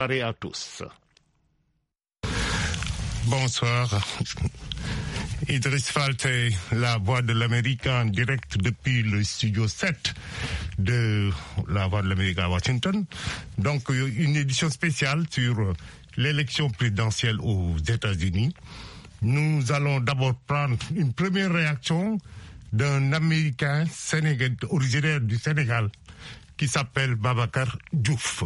soirée à tous. Bonsoir. Idriss Falté, la voix de l'Amérique en direct depuis le studio 7 de la voix de l'Amérique à Washington. Donc, une édition spéciale sur l'élection présidentielle aux États-Unis. Nous allons d'abord prendre une première réaction d'un Américain originaire du Sénégal qui s'appelle Babacar Diouf.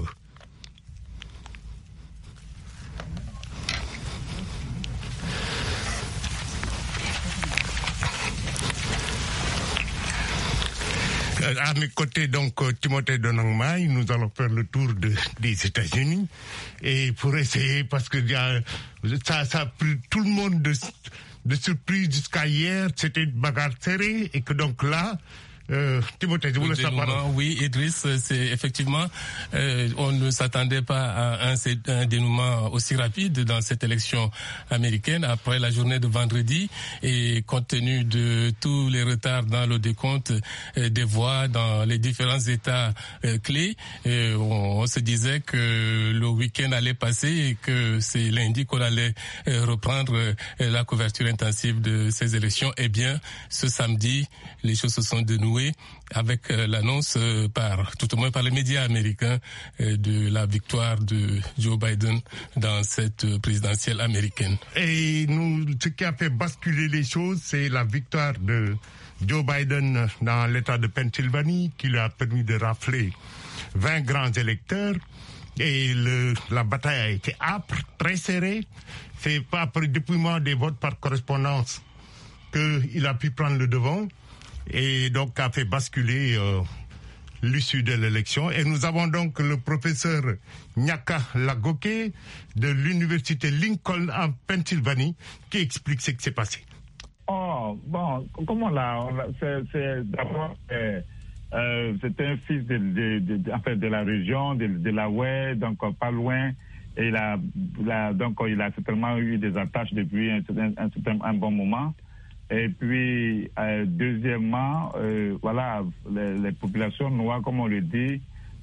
À mes côtés, donc, Timothée Donangmaï, nous allons faire le tour des États-Unis. Et pour essayer, parce que ça a pris tout le monde de surprise jusqu'à hier, c'était une bagarre serrée. Et que donc là, Timothée, je voulais savoir. Oui, Idriss, c'est effectivement, on ne s'attendait pas à un dénouement aussi rapide dans cette élection américaine après la journée de vendredi et compte tenu de tous les retards dans le décompte des voix dans les différents États clés, on se disait que le week-end allait passer et que c'est lundi qu'on allait reprendre la couverture intensive de ces élections. Eh bien, ce samedi, les choses se sont dénouées avec l'annonce tout au moins par les médias américains de la victoire de Joe Biden dans cette présidentielle américaine. Et ce qui a fait basculer les choses, c'est la victoire de Joe Biden dans l'État de Pennsylvanie qui lui a permis de rafler 20 grands électeurs. Et la bataille a été âpre, très serrée. C'est pas après le dépouillement des votes par correspondance qu'il a pu prendre le devant. Et donc a fait basculer l'issue de l'élection. Et nous avons donc le professeur Nyaka Lagoke de l'université Lincoln en Pennsylvanie qui explique ce qui s'est passé. Oh, bon, comment là, c'est d'abord, c'était un fils de la région, de la Ouai, donc pas loin. Et donc il a certainement eu des attaches depuis un bon moment. Et puis, deuxièmement, voilà, les populations noires, comme on le dit,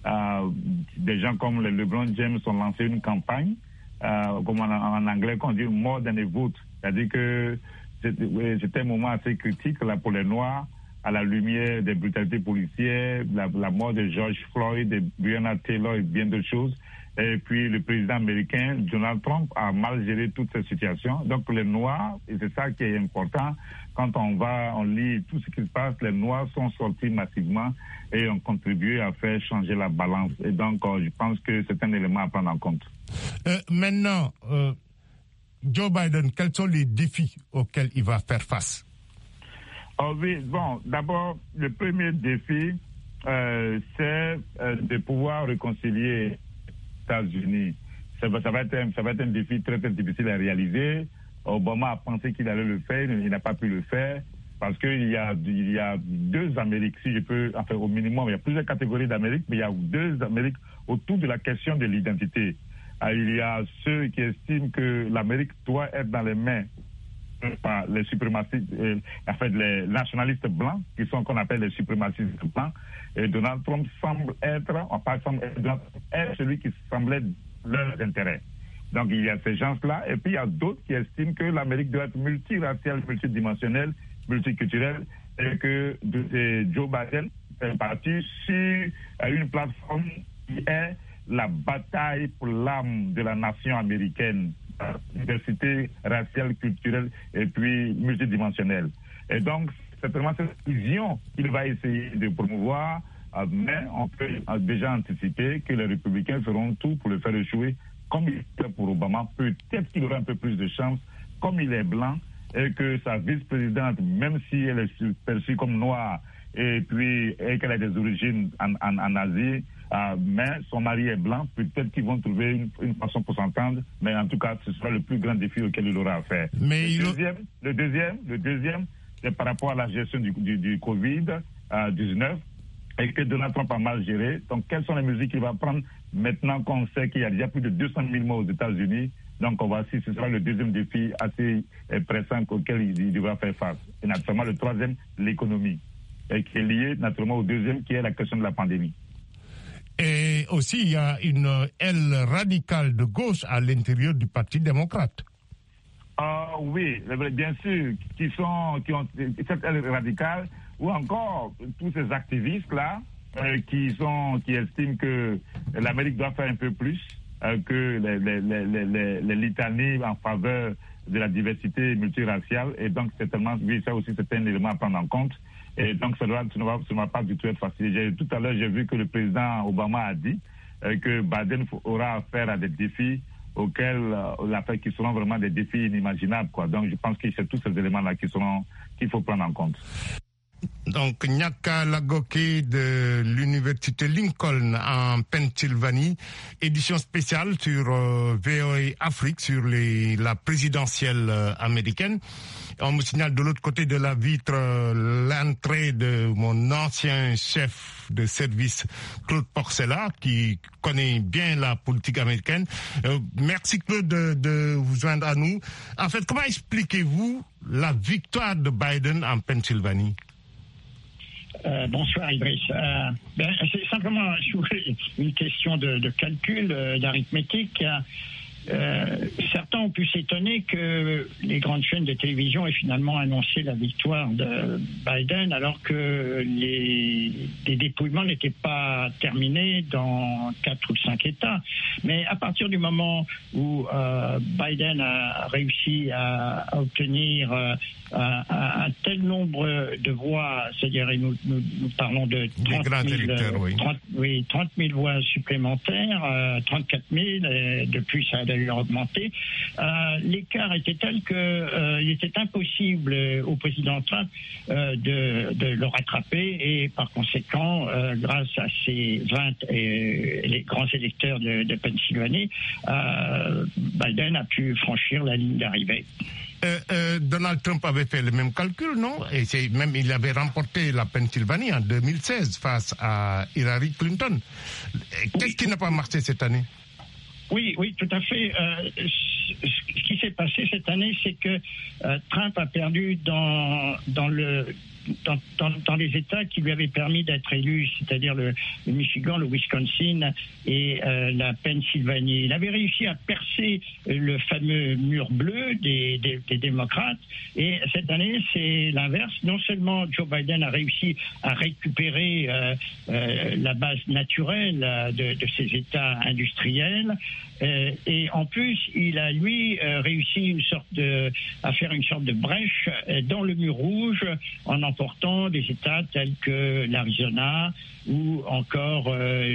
des gens comme le LeBron James ont lancé une campagne, comme en anglais, qu'on dit more than a vote. C'est-à-dire que c'était un moment assez critique là, pour les Noirs, à la lumière des brutalités policières, la mort de George Floyd, de Breonna Taylor et bien d'autres choses. Et puis le président américain, Donald Trump, a mal géré toute cette situation. Donc les Noirs, et c'est ça qui est important, quand on lit tout ce qui se passe, les Noirs sont sortis massivement et ont contribué à faire changer la balance. Et donc je pense que c'est un élément à prendre en compte. Maintenant, Joe Biden, quels sont les défis auxquels il va faire face? Oh oui, bon, d'abord, le premier défi, c'est de pouvoir réconcilier États-Unis. Ça va être un défi très, très difficile à réaliser. Obama a pensé qu'il allait le faire, il n'a pas pu le faire parce qu'il y a deux Amériques, si je peux, enfin au minimum, il y a plusieurs catégories d'Amérique, mais il y a deux Amériques autour de la question de l'identité. Il y a ceux qui estiment que l'Amérique doit être dans les mains par les suprémacistes, les nationalistes blancs, qui sont qu'on appelle les suprémacistes blancs. Et Donald Trump semble être celui qui semblait leurs intérêts. Donc il y a ces gens-là, et puis il y a d'autres qui estiment que l'Amérique doit être multiraciale, multidimensionnelle, multiculturelle, et que Joe Biden fait partie sur une plateforme qui est la bataille pour l'âme de la nation américaine, diversité raciale, culturelle et puis multidimensionnelle. Et donc, c'est vraiment cette vision qu'il va essayer de promouvoir, mais on peut déjà anticiper que les républicains feront tout pour le faire échouer, comme il était pour Obama. Peut-être qu'il aura un peu plus de chance, comme il est blanc, et que sa vice-présidente, même si elle est perçue comme noire, et qu'elle a des origines en Asie, mais son mari est blanc, peut-être qu'ils vont trouver une façon pour s'entendre, mais en tout cas, ce sera le plus grand défi auquel il aura à faire. Mais le deuxième, c'est par rapport à la gestion du Covid-19, et que Donald Trump a mal géré. Donc, quelles sont les mesures qu'il va prendre maintenant qu'on sait qu'il y a déjà plus de 200 000 morts aux États-Unis? Donc, on va voir si ce sera le deuxième défi assez pressant auquel il devra faire face. Et naturellement, le troisième, l'économie, et qui est lié naturellement au deuxième, qui est la question de la pandémie. Et aussi, il y a une aile radicale de gauche à l'intérieur du Parti démocrate. Oui, bien sûr, qui ont cette aile radicale, ou encore tous ces activistes-là qui estiment que l'Amérique doit faire un peu plus que les litanies en faveur de la diversité multiraciale. Et donc, oui, ça aussi, c'est un élément à prendre en compte. Et donc, ça ne va pas du tout être facile. Tout à l'heure, j'ai vu que le président Obama a dit que Biden aura affaire à des défis qui seront vraiment des défis inimaginables, quoi. Donc, je pense que c'est tous ces éléments-là qu'il faut prendre en compte. Donc, Nyaka Lagoke de l'Université Lincoln en Pennsylvanie, édition spéciale sur VOA Afrique, sur la présidentielle américaine. On me signale de l'autre côté de la vitre l'entrée de mon ancien chef de service, Claude Porcella, qui connaît bien la politique américaine. Merci Claude de vous joindre à nous. En fait, comment expliquez-vous la victoire de Biden en Pennsylvanie? Bonsoir Idriss. C'est simplement une question de calcul, d'arithmétique. Certains ont pu s'étonner que les grandes chaînes de télévision aient finalement annoncé la victoire de Biden alors que les dépouillements n'étaient pas terminés dans 4 ou 5 États. Mais à partir du moment où Biden a réussi à obtenir un tel nombre de voix, c'est-à-dire nous parlons de 30 000 voix supplémentaires, 34 000, et depuis ça a d'ailleurs augmenté. L'écart était tel qu'il était impossible au président Trump de le rattraper et par conséquent, grâce à ces 20 les grands électeurs de Pennsylvanie, Biden a pu franchir la ligne d'arrivée. Donald Trump avait fait le même calcul, non? Et il avait remporté la Pennsylvanie en 2016 face à Hillary Clinton. Qu'est-ce qui n'a pas marché cette année? Oui, tout à fait. Ce qui s'est passé cette année, c'est que Trump a perdu dans les États qui lui avaient permis d'être élu, c'est-à-dire le Michigan, le Wisconsin et la Pennsylvanie. Il avait réussi à percer le fameux mur bleu des démocrates et cette année, c'est l'inverse. Non seulement Joe Biden a réussi à récupérer la base naturelle de ces États industriels et en plus, il a, lui, réussi à faire une sorte de brèche dans le mur rouge en emportant des États tels que l'Arizona ou encore je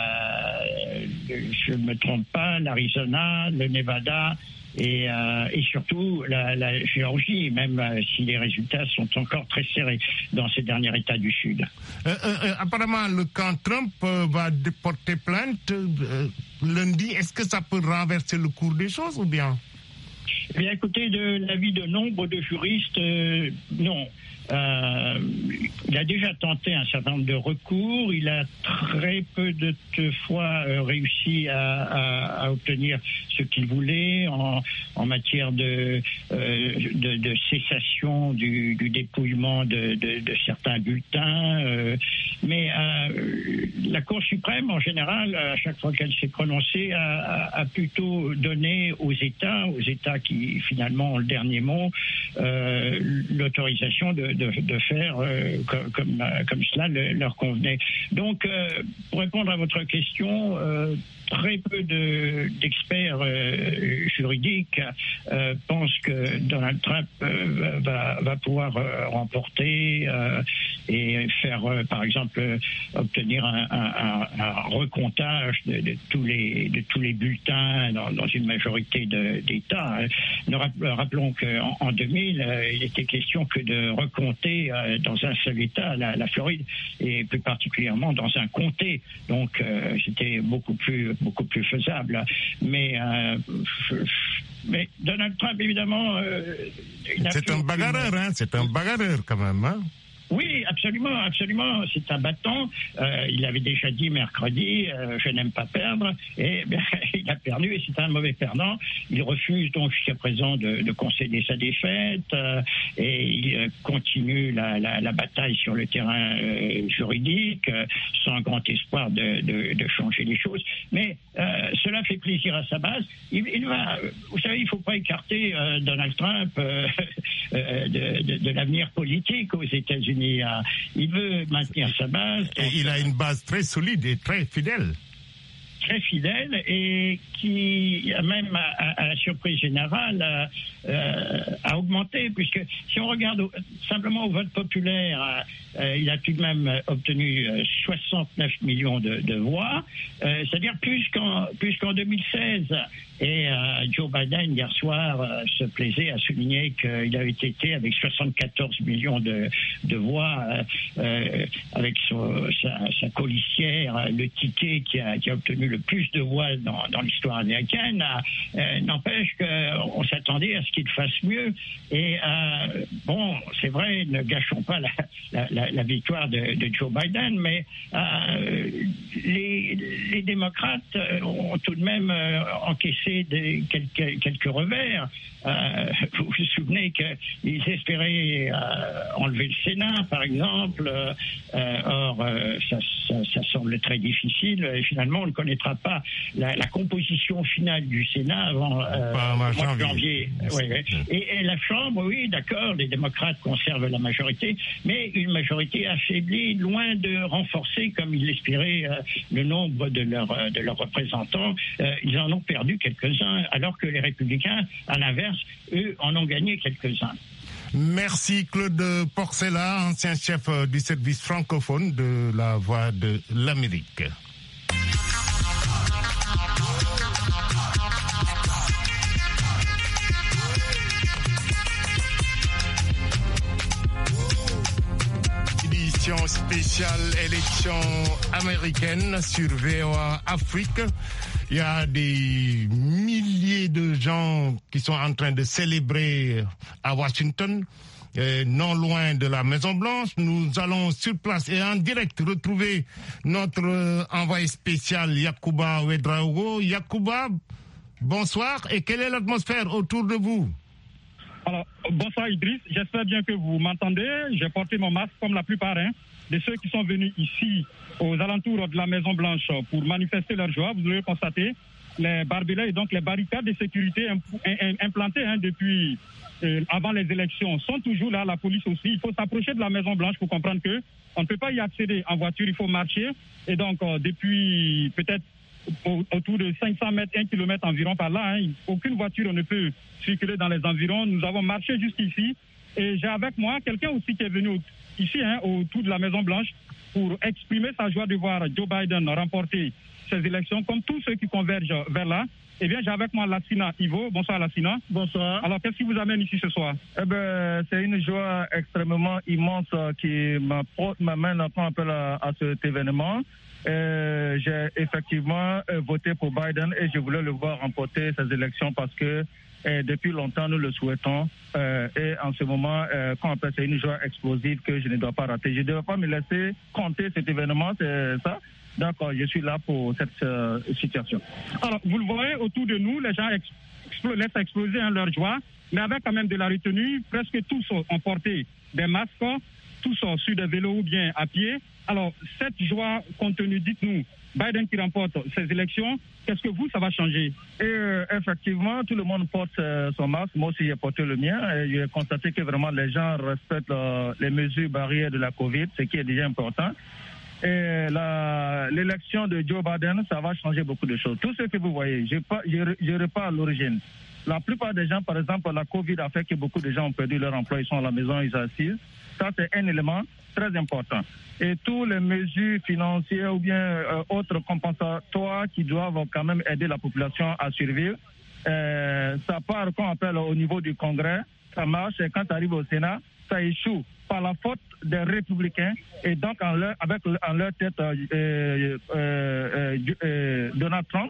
ne me trompe pas, l'Arizona, le Nevada et surtout la Géorgie, même si les résultats sont encore très serrés dans ces derniers États du Sud. Apparemment, le camp Trump va porter plainte lundi. Est-ce que ça peut renverser le cours des choses ou bien? Eh bien, écoutez, de l'avis de nombre de juristes, non. Il a déjà tenté un certain nombre de recours. Il a très peu de fois réussi à obtenir ce qu'il voulait en matière de cessation du dépouillement de certains bulletins. Mais la Cour suprême, en général, à chaque fois qu'elle s'est prononcée, a plutôt donné aux États qui finalement ont le dernier mot, l'autorisation de faire comme cela leur convenait. Donc, pour répondre à votre question, très peu d'experts juridiques pensent que Donald Trump va pouvoir remporter et faire, par exemple, obtenir un recomptage de tous les bulletins dans une majorité d'États. Rappelons qu'en 2000, il était question que de recompter dans un seul État, la Floride, et plus particulièrement dans un comté. Donc, c'était beaucoup plus faisable. Mais Donald Trump, évidemment... c'est un bagarreur, hein? C'est un bagarreur, quand même, hein? Oui, absolument, absolument. C'est abattant. Il avait déjà dit mercredi, je n'aime pas perdre, et bien, il a perdu et c'est un mauvais perdant. Il refuse donc jusqu'à présent de concéder sa défaite et il continue la bataille sur le terrain juridique sans grand espoir de changer les choses. Mais cela fait plaisir à sa base. Il va, vous savez, il ne faut pas écarter Donald Trump de l'avenir politique aux États-Unis. Il veut maintenir sa base. Et il a une base très solide et très fidèle. Très fidèle et qui, même à la surprise générale, a augmenté, puisque si on regarde simplement au vote populaire, il a tout de même obtenu 69 millions de voix, c'est-à-dire plus qu'en 2016. Et Joe Biden, hier soir, se plaisait à souligner qu'il avait été avec 74 millions de voix, avec sa colissière, le ticket qui a obtenu le plus de voix dans l'histoire américaine. N'empêche qu'on s'attendait à ce qu'il fasse mieux. Et bon, c'est vrai, ne gâchons pas la victoire de Joe Biden, mais les démocrates ont tout de même encaissé quelques revers. Vous vous souvenez qu'ils espéraient enlever le Sénat, par exemple. Or, ça semble très difficile. Et finalement, on ne connaîtra pas la composition finale du Sénat avant le mois de janvier. Et la Chambre, oui, d'accord, les démocrates conservent la majorité, mais une majorité affaiblie, loin de renforcer, comme ils l'espéraient, le nombre de leurs représentants. Ils en ont perdu quelques-uns, alors que les républicains, à l'inverse, eux, en ont gagné quelques-uns. Merci Claude Porcella, ancien chef du service francophone de la Voix de l'Amérique. Édition spéciale élection américaine sur VOA Afrique. Il y a des milliers de gens qui sont en train de célébrer à Washington, non loin de la Maison-Blanche. Nous allons sur place et en direct retrouver notre envoyé spécial Yacouba Ouedraogo. Yacouba, bonsoir. Et quelle est l'atmosphère autour de vous? Alors, bonsoir Idriss. J'espère bien que vous m'entendez. J'ai porté mon masque comme la plupart de ceux qui sont venus ici aux alentours de la Maison-Blanche pour manifester leur joie. Vous l'avez constaté, les barbelés et donc les barricades de sécurité implantées depuis avant les élections sont toujours là. La police aussi. Il faut s'approcher de la Maison-Blanche pour comprendre que on ne peut pas y accéder en voiture, il faut marcher. Et donc, depuis peut-être autour de 500 mètres, 1 kilomètre environ par là, aucune voiture ne peut circuler dans les environs. Nous avons marché jusqu'ici et j'ai avec moi quelqu'un aussi qui est venu ici autour de la Maison-Blanche pour exprimer sa joie de voir Joe Biden remporter ces élections, comme tous ceux qui convergent vers là. Eh bien, j'ai avec moi Lassina Ivo. Bonsoir Lassina. Bonsoir. Alors, qu'est-ce qui vous amène ici ce soir? C'est une joie extrêmement immense qui m'amène à cet événement. J'ai effectivement voté pour Biden et je voulais le voir remporter ces élections parce que depuis longtemps nous le souhaitons et en ce moment c'est une joie explosive que je ne dois pas rater. Je ne dois pas me laisser compter cet événement, c'est ça. Donc je suis là pour cette situation. Alors vous le voyez autour de nous, les gens laissent exploser leur joie, mais avec quand même de la retenue. Presque tous ont porté des masques, tous sont sur des vélos ou bien à pied. Alors, cette joie contenue, dites-nous, Biden qui remporte ces élections, qu'est-ce que ça va changer? Et effectivement, tout le monde porte son masque. Moi aussi, j'ai porté le mien. Et j'ai constaté que vraiment les gens respectent les mesures barrières de la COVID, ce qui est déjà important. Et l'élection de Joe Biden, ça va changer beaucoup de choses. Tout ce que vous voyez, je repars à l'origine. La plupart des gens, par exemple, la COVID a fait que beaucoup de gens ont perdu leur emploi, ils sont à la maison, ils s'assisent. Ça, c'est un élément très important. Et toutes les mesures financières ou bien autres compensatoires qui doivent quand même aider la population à survivre, ça part, qu'on appelle au niveau du Congrès, ça marche, et quand ça arrive au Sénat, ça échoue par la faute des républicains et donc en leur tête Donald Trump.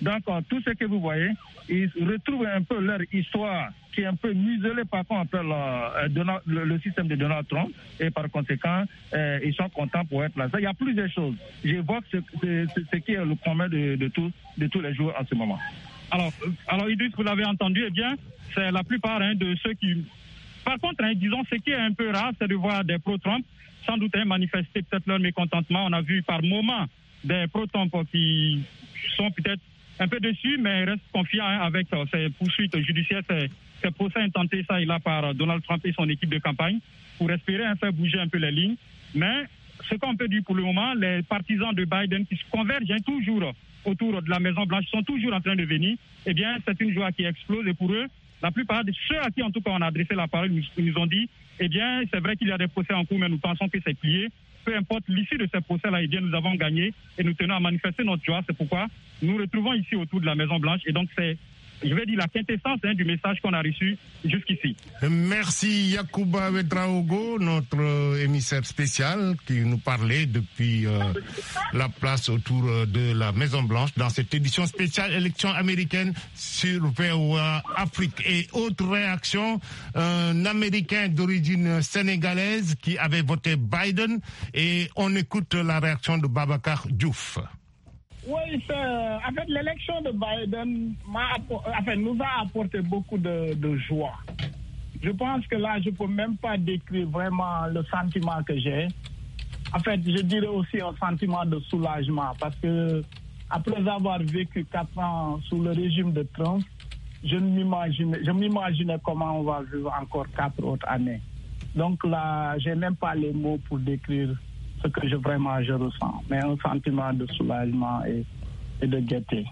Donc, tout ce que vous voyez, ils retrouvent un peu leur histoire qui est un peu muselée par contre le système de Donald Trump. Et par conséquent, ils sont contents pour être là. Il y a plusieurs choses. J'évoque ce qui est le commun de tous les jours en ce moment. Alors Idriss, vous l'avez entendu, eh bien, c'est la plupart de ceux qui... Par contre, disons, ce qui est un peu rare, c'est de voir des pro-Trump sans doute manifester peut-être leur mécontentement. On a vu par moments des pro-Trump qui sont peut-être un peu déçus, mais restent confiants avec ces poursuites judiciaires, ces procès intentés ça et là par Donald Trump et son équipe de campagne pour espérer faire bouger un peu les lignes. Mais ce qu'on peut dire pour le moment, les partisans de Biden qui se convergent toujours autour de la Maison-Blanche sont toujours en train de venir. Eh bien, c'est une joie qui explose et pour eux, la plupart de ceux à qui, en tout cas, on a adressé la parole, nous ont dit, eh bien, c'est vrai qu'il y a des procès en cours, mais nous pensons que c'est plié. Peu importe l'issue de ces procès-là, eh bien, nous avons gagné et nous tenons à manifester notre joie. C'est pourquoi nous nous retrouvons ici autour de la Maison-Blanche. Et donc, c'est, je vais dire, la quintessence du message qu'on a reçu jusqu'ici. Merci Yacouba Ouedraogo, notre émissaire spécial qui nous parlait depuis la place autour de la Maison-Blanche dans cette édition spéciale élection américaine sur VOA Afrique. Et autre réaction, un Américain d'origine sénégalaise qui avait voté Biden et on écoute la réaction de Babacar Diouf. Oui, en fait, l'élection de Biden nous a apporté beaucoup de joie. Je pense que là, je ne peux même pas décrire vraiment le sentiment que j'ai. En fait, je dirais aussi un sentiment de soulagement parce que après avoir vécu 4 ans sous le régime de Trump, je m'imaginais comment on va vivre encore 4 autres années. Donc là, je n'ai même pas les mots pour décrire ce que je ressens, mais un sentiment de soulagement et de gaieté.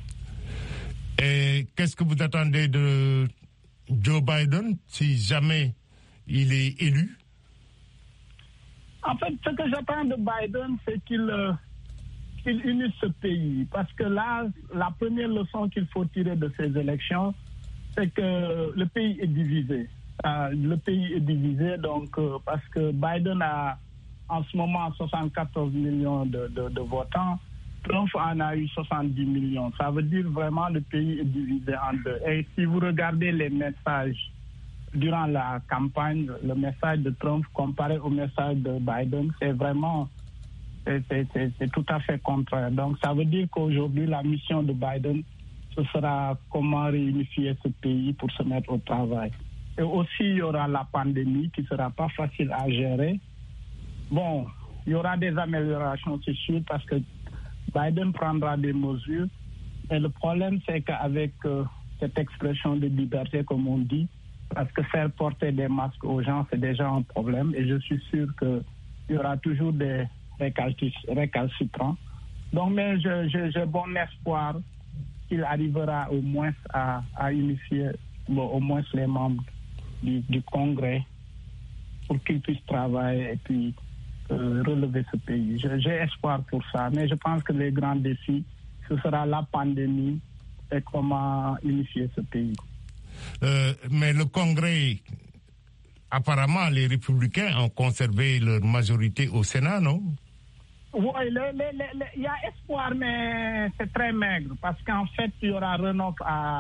Et qu'est-ce que vous attendez de Joe Biden si jamais il est élu? En fait, ce que j'attends de Biden, c'est qu'il unisse ce pays. Parce que là, la première leçon qu'il faut tirer de ces élections, c'est que le pays est divisé. Le pays est divisé, donc, parce que Biden a en ce moment 74 millions de votants. Trump en a eu 70 millions. Ça veut dire vraiment le pays est divisé en deux. Et si vous regardez les messages durant la campagne, le message de Trump comparé au message de Biden, c'est vraiment c'est tout à fait contraire. Donc ça veut dire qu'aujourd'hui, la mission de Biden, ce sera comment réunifier ce pays pour se mettre au travail. Et aussi, il y aura la pandémie qui ne sera pas facile à gérer. Bon, il y aura des améliorations, c'est sûr, parce que Biden prendra des mesures. Et le problème, c'est qu'avec cette expression de liberté, comme on dit, parce que faire porter des masques aux gens, c'est déjà un problème. Et je suis sûr qu'il y aura toujours des récalcitrants. Donc, mais j'ai bon espoir qu'il arrivera au moins à unifier au moins les membres du Congrès pour qu'ils puissent travailler et puis relever ce pays. J'ai espoir pour ça, mais je pense que les grands défis, ce sera la pandémie et comment unifier ce pays. Mais le Congrès, apparemment, les républicains ont conservé leur majorité au Sénat, non? Oui, il y a espoir, mais c'est très maigre, parce qu'en fait, il y aura runoff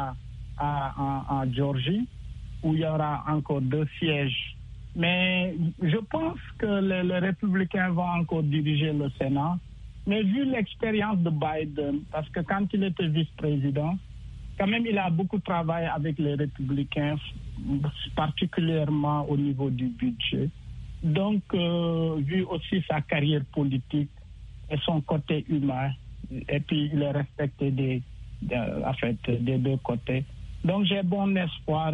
en Géorgie, où il y aura encore 2 sièges. Mais je pense que les républicains vont encore diriger le Sénat. Mais vu l'expérience de Biden, parce que quand il était vice-président, quand même il a beaucoup travaillé avec les républicains, particulièrement au niveau du budget. Donc, vu aussi sa carrière politique et son côté humain, et puis il est respecté des deux côtés. Donc, j'ai bon espoir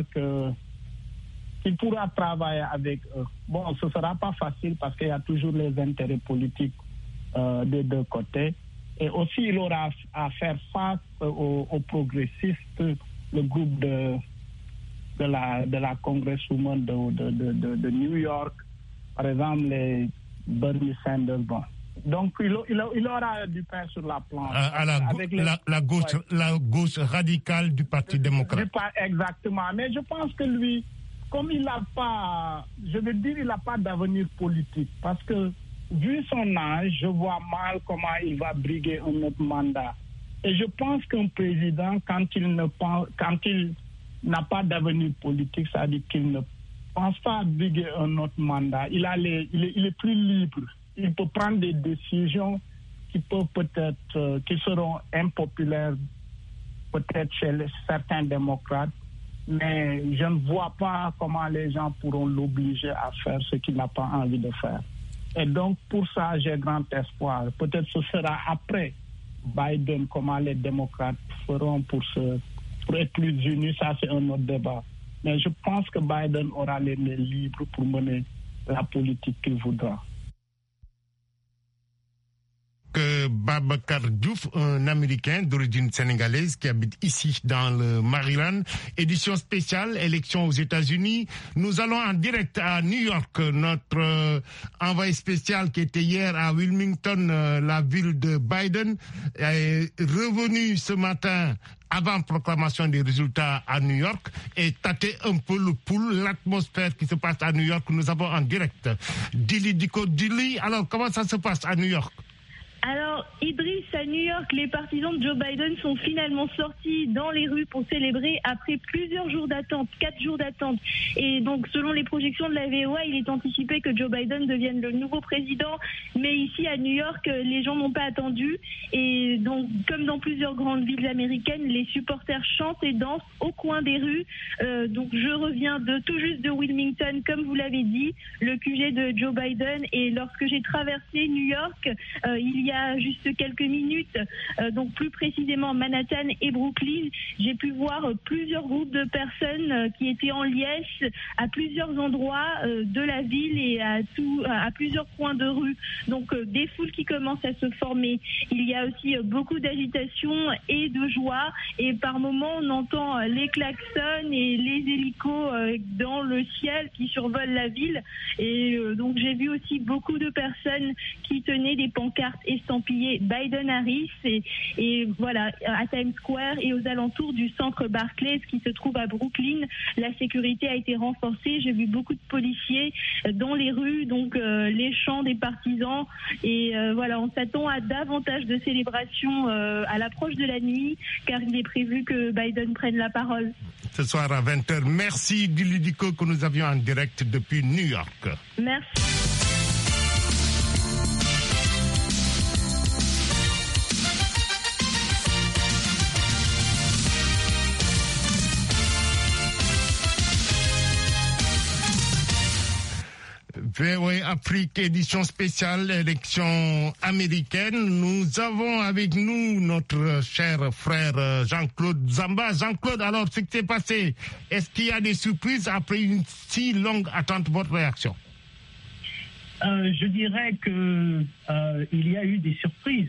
qu'il pourra travailler avec eux. Bon, ce ne sera pas facile parce qu'il y a toujours les intérêts politiques des deux côtés. Et aussi, il aura à faire face aux progressistes, le groupe de la Congresswoman de New York, par exemple, les Bernie Sanders. Bon. Donc, il aura du pain sur la planche. La gauche radicale du Parti démocrate. Exactement. Mais je pense que lui, comme il n'a pas, je veux dire, il n'a pas d'avenir politique. Parce que, vu son âge, je vois mal comment il va briguer un autre mandat. Et je pense qu'un président, quand il n'a pas d'avenir politique, ça veut dire qu'il ne pense pas à briguer un autre mandat. Il est plus libre. Il peut prendre des décisions qui seront impopulaires peut-être chez certains démocrates, mais je ne vois pas comment les gens pourront l'obliger à faire ce qu'il n'a pas envie de faire. Et donc, pour ça, j'ai grand espoir. Peut-être ce sera après Biden, comment les démocrates feront pour être plus unis. Ça, c'est un autre débat. Mais je pense que Biden aura les mains libres pour mener la politique qu'il voudra. Babacar Diouf, un Américain d'origine sénégalaise qui habite ici dans le Maryland. Édition spéciale, élection aux États-Unis. Nous allons en direct à New York. Notre envoyé spécial qui était hier à Wilmington, la ville de Biden, est revenu ce matin avant proclamation des résultats à New York et tâter un peu le pouls, l'atmosphère qui se passe à New York. Nous avons en direct Dili Diko. Dili, alors comment ça se passe à New York? Alors, Idriss, à New York, les partisans de Joe Biden sont finalement sortis dans les rues pour célébrer après plusieurs jours d'attente, 4 jours d'attente. Et donc, selon les projections de la VOA, il est anticipé que Joe Biden devienne le nouveau président. Mais ici, à New York, les gens n'ont pas attendu. Et donc, comme dans plusieurs grandes villes américaines, les supporters chantent et dansent au coin des rues. Donc, je reviens tout juste de Wilmington, comme vous l'avez dit, le QG de Joe Biden. Et lorsque j'ai traversé New York, il y a juste quelques minutes, donc plus précisément Manhattan et Brooklyn, j'ai pu voir plusieurs groupes de personnes qui étaient en liesse à plusieurs endroits de la ville et à plusieurs coins de rue. Donc des foules qui commencent à se former. Il y a aussi beaucoup d'agitation et de joie et par moments on entend les klaxons et les hélicos dans le ciel qui survolent la ville et donc j'ai vu aussi beaucoup de personnes qui tenaient des pancartes estampillé Biden-Harris et voilà, à Times Square et aux alentours du centre Barclays qui se trouve à Brooklyn. La sécurité a été renforcée. J'ai vu beaucoup de policiers dans les rues, donc les chants des partisans. Et voilà, on s'attend à davantage de célébrations à l'approche de la nuit, car il est prévu que Biden prenne la parole. Ce soir à 20h. Merci Dili Diko que nous avions en direct depuis New York. Merci. VOA Afrique, édition spéciale, élection américaine. Nous avons avec nous notre cher frère Jean-Claude Zamba. Jean-Claude, alors, ce qui s'est passé, est-ce qu'il y a des surprises après une si longue attente? Votre réaction? Je dirais que il y a eu des surprises.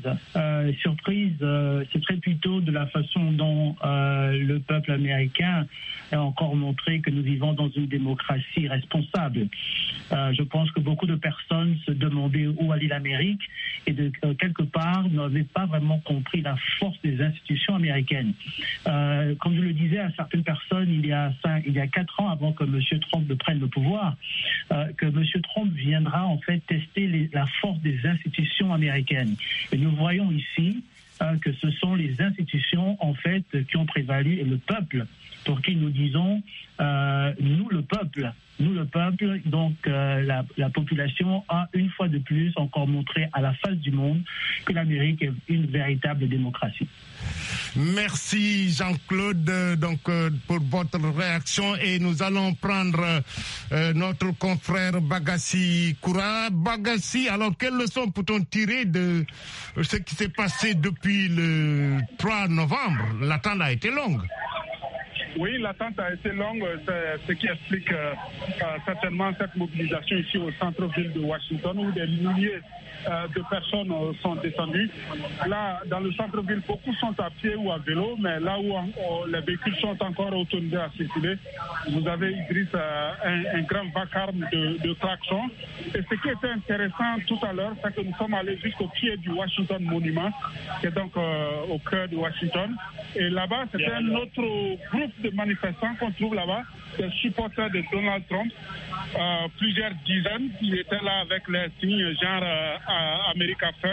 Ce serait plutôt de la façon dont le peuple américain a encore montré que nous vivons dans une démocratie responsable. Je pense que beaucoup de personnes se demandaient où allait l'Amérique et quelque part n'avaient pas vraiment compris la force des institutions américaines. Comme je le disais à certaines personnes il y a 4 ans avant que M. Trump ne prenne le pouvoir, que M. Trump viendra en fait tester la force des institutions américaines. Et nous voyons ici que ce sont les institutions en fait qui ont prévalu et le peuple pour qui nous disons nous le peuple, donc la population a une fois de plus encore montré à la face du monde que l'Amérique est une véritable démocratie. Merci Jean-Claude donc pour votre réaction et nous allons prendre notre confrère Bagassi Koura. Bagassi, alors quelle leçon peut-on tirer de ce qui s'est passé depuis le 3 novembre? L'attente a été longue. Oui, l'attente a été longue, c'est ce qui explique certainement cette mobilisation ici au centre-ville de Washington où des milliers de personnes sont descendues. Là, dans le centre-ville, beaucoup sont à pied ou à vélo, mais là où les véhicules sont encore autorisés à circuler, vous avez, Idriss, un grand vacarme de klaxons. Et ce qui était intéressant tout à l'heure, c'est que nous sommes allés jusqu'au pied du Washington Monument, qui est donc au cœur de Washington. Et là-bas, c'était un autre groupe de manifestants qu'on trouve là-bas, des supporters de Donald Trump, plusieurs dizaines qui étaient là avec les signes genre America First.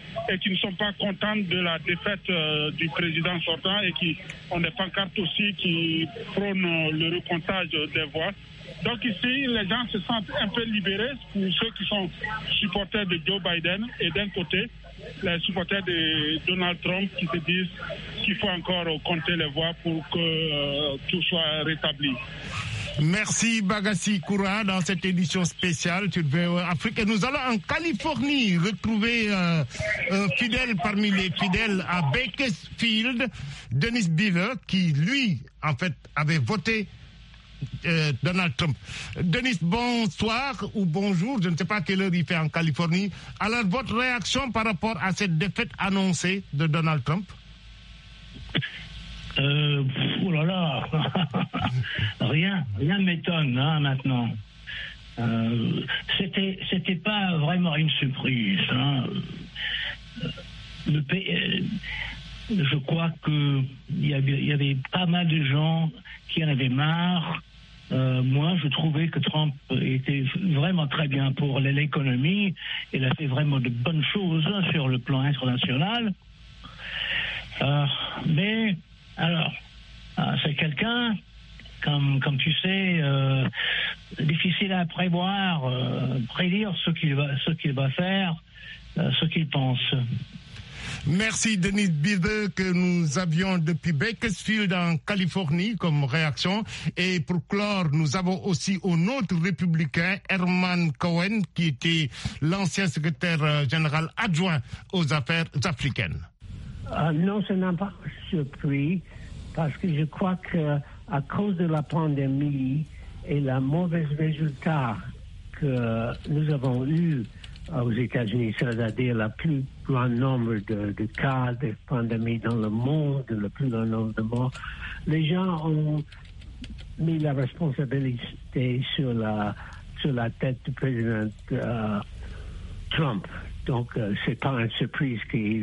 et qui ne sont pas contents de la défaite du président sortant et qui ont des pancartes aussi qui prônent le recomptage des voix. Donc ici, les gens se sentent un peu libérés pour ceux qui sont supporters de Joe Biden et d'un côté, les supporters de Donald Trump qui se disent qu'il faut encore compter les voix pour que tout soit rétabli. Merci Bagassi Koura dans cette édition spéciale sur VOA Afrique. Et nous allons en Californie retrouver un fidèle parmi les fidèles à Bakersfield, Dennis Beaver, qui lui, en fait, avait voté Donald Trump. Denis, bonsoir ou bonjour, je ne sais pas quelle heure il fait en Californie. Alors, votre réaction par rapport à cette défaite annoncée de Donald Trump? Oh là là, rien m'étonne maintenant. C'était pas vraiment une surprise. Je crois que il y avait pas mal de gens qui en avaient marre. Moi, je trouvais que Trump était vraiment très bien pour l'économie. Il a fait vraiment de bonnes choses sur le plan international. Mais alors, c'est quelqu'un, comme tu sais, difficile à prévoir, prédire ce qu'il va faire, ce qu'il pense. Merci Denis Beaver que nous avions depuis Bakersfield en Californie comme réaction. Et pour clore, nous avons aussi un autre républicain, Herman Cohen, qui était l'ancien secrétaire général adjoint aux affaires africaines. Non, ce n'est pas surpris parce que je crois qu'à cause de la pandémie et le mauvais résultat que nous avons eu aux États-Unis, c'est-à-dire le plus grand nombre de cas de pandémie dans le monde, le plus grand nombre de morts, les gens ont mis la responsabilité sur la tête du président Trump. Donc, c'est pas une surprise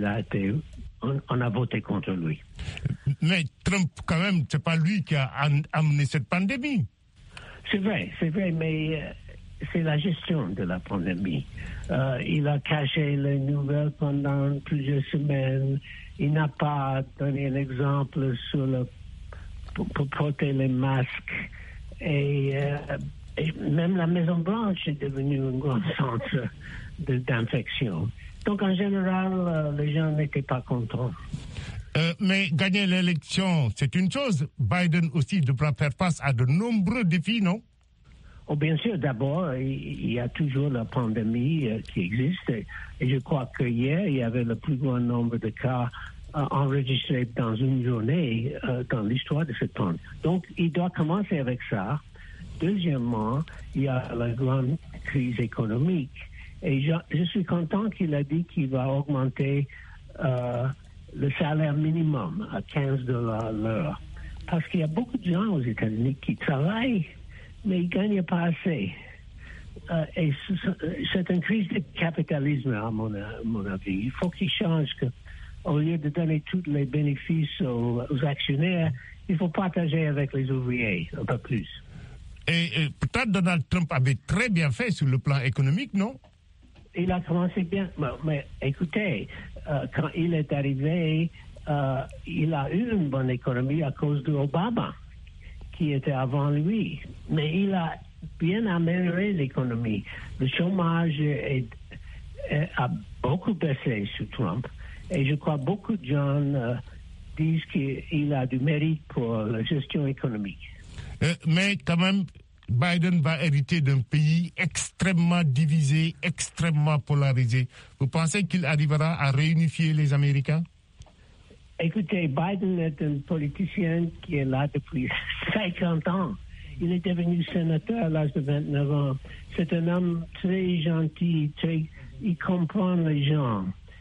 on a voté contre lui. Mais Trump, quand même, c'est pas lui qui a amené cette pandémie. C'est vrai, mais c'est la gestion de la pandémie. Il a caché les nouvelles pendant plusieurs semaines. Il n'a pas donné un exemple pour porter les masques. Et même la Maison-Blanche est devenue un grand centre d'infection. Donc, en général, les gens n'étaient pas contents. Mais gagner l'élection, c'est une chose. Biden aussi devra faire face à de nombreux défis, non? Oh, bien sûr, d'abord, il y a toujours la pandémie qui existe. Et je crois qu'hier, il y avait le plus grand nombre de cas enregistrés dans une journée dans l'histoire de cette pandémie. Donc, il doit commencer avec ça. Deuxièmement, il y a la grande crise économique. Et je suis content qu'il a dit qu'il va augmenter le salaire minimum à $15 l'heure. Parce qu'il y a beaucoup de gens aux États-Unis qui travaillent, mais ils ne gagnent pas assez. Et c'est une crise de capitalisme, à mon avis. Il faut qu'il change qu'au lieu de donner tous les bénéfices aux actionnaires, il faut partager avec les ouvriers un peu plus. Et peut-être Donald Trump avait très bien fait sur le plan économique, non? Il a commencé bien. Mais écoutez, quand il est arrivé, il a eu une bonne économie à cause d'Obama, qui était avant lui. Mais il a bien amélioré l'économie. Le chômage a beaucoup baissé sous Trump. Et je crois que beaucoup de gens disent qu'il a du mérite pour la gestion économique. Mais quand même, Biden va hériter d'un pays extrêmement divisé, extrêmement polarisé. Vous pensez qu'il arrivera à réunifier les Américains? Écoutez, Biden est un politicien qui est là depuis 50 ans. Il est devenu sénateur à l'âge de 29 ans. C'est un homme très gentil, il comprend les gens.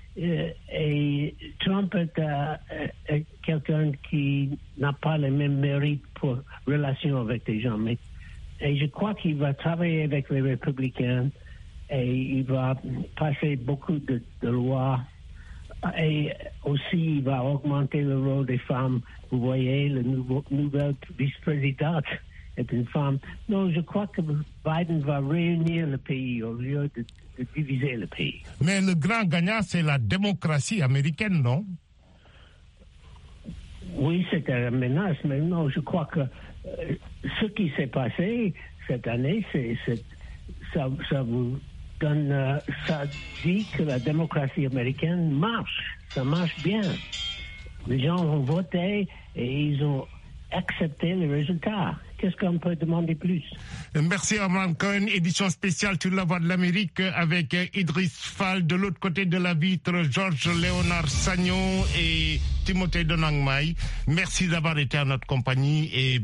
Et Trump est quelqu'un qui n'a pas les mêmes mérites pour relation avec les gens. Et je crois qu'il va travailler avec les républicains et il va passer beaucoup de lois. Et aussi, il va augmenter le rôle des femmes. Vous voyez, la nouvelle vice-présidente est une femme. Non, je crois que Biden va réunir le pays au lieu de diviser le pays. Mais le grand gagnant, c'est la démocratie américaine, non? Oui, c'est une menace, mais non, je crois que ce qui s'est passé cette année, ça vous donne, ça dit que la démocratie américaine marche, ça marche bien. Les gens ont voté et ils ont accepté les résultats. Qu'est-ce qu'on peut demander plus? Merci Omran Cohen, édition spéciale sur la Voix de l'Amérique avec Idriss Fall, de l'autre côté de la vitre, Georges Léonard Sagnon et Timothée Donangmai. Merci d'avoir été à notre compagnie et